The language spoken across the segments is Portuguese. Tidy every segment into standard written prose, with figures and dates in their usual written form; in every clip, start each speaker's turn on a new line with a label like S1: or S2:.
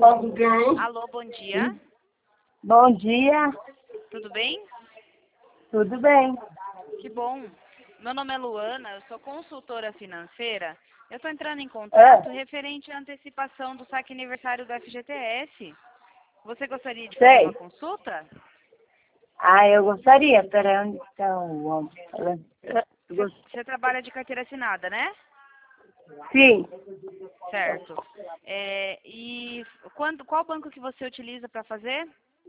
S1: Alô, bom dia.
S2: Bom dia,
S1: Tudo bem?
S2: tudo bem?
S1: Que bom. Meu nome é Luana, eu sou consultora financeira. Eu estou entrando em
S2: É,
S1: contato referente à antecipação do saque aniversário do FGTS. Você gostaria de fazer uma
S2: sei.
S1: consulta?
S2: Eu gostaria, peraí, onde está o homem falando?
S1: Você trabalha de carteira assinada, né?
S2: Sim,
S1: Certo. E qual banco que você utiliza para fazer?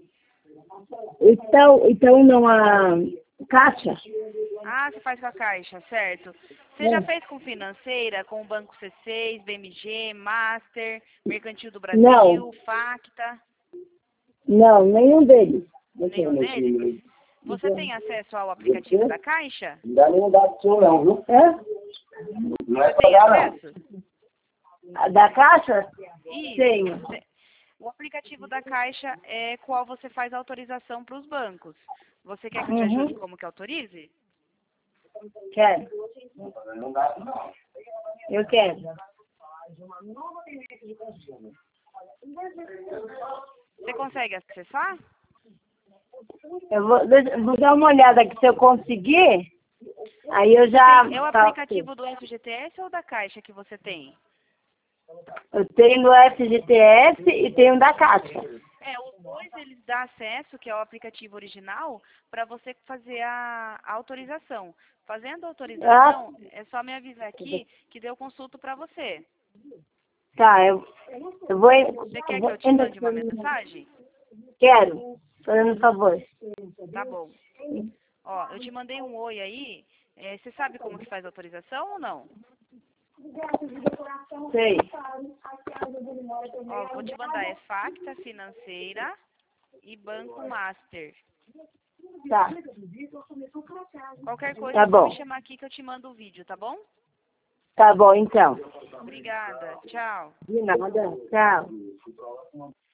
S2: então não há caixa?
S1: Ah, você faz com a Caixa, certo. Você já
S2: É.
S1: fez com financeira, com o Banco C6, BMG, Master, Mercantil do
S2: Não,
S1: Brasil, Facta,
S2: não, nenhum deles.
S1: nenhum deles? Você tem acesso ao aplicativo da Caixa?
S2: Não dá nenhum dado seu não, viu? É? Não é
S1: Você tem
S2: pra dar, não.
S1: acesso?
S2: A da caixa?
S1: Isso.
S2: Tenho.
S1: O aplicativo da Caixa é qual você faz a autorização para os bancos. Você quer que eu te ajude
S2: Uhum.
S1: como que autorize?
S2: Quero. Eu quero.
S1: Você consegue acessar?
S2: Vou dar uma olhada aqui se eu conseguir. Aí eu já
S1: É o
S2: faço.
S1: aplicativo do FGTS ou da Caixa que você tem?
S2: Eu tenho no FGTS e tenho da Caixa.
S1: Os dois eles dão acesso, que é o aplicativo original, para você fazer a autorização. Fazendo a
S2: Ah,
S1: autorização, é só me avisar aqui que deu consulto para você.
S2: tá. Eu vou.
S1: Você
S2: Eu
S1: quer que
S2: vou
S1: eu te mande uma mensagem?
S2: quero. Fazendo um favor.
S1: Tá bom. Ó, eu te mandei um oi aí. Você sabe como que faz a autorização ou não?
S2: Sei.
S1: Ó, vou te mandar, é Facta Financeira e Banco Master.
S2: Tá.
S1: Qualquer coisa
S2: Tá
S1: é só
S2: bom.
S1: me chamar aqui que eu te mando o vídeo, tá bom?
S2: Tá bom, então.
S1: Obrigada. Tchau.
S2: De nada. Tchau.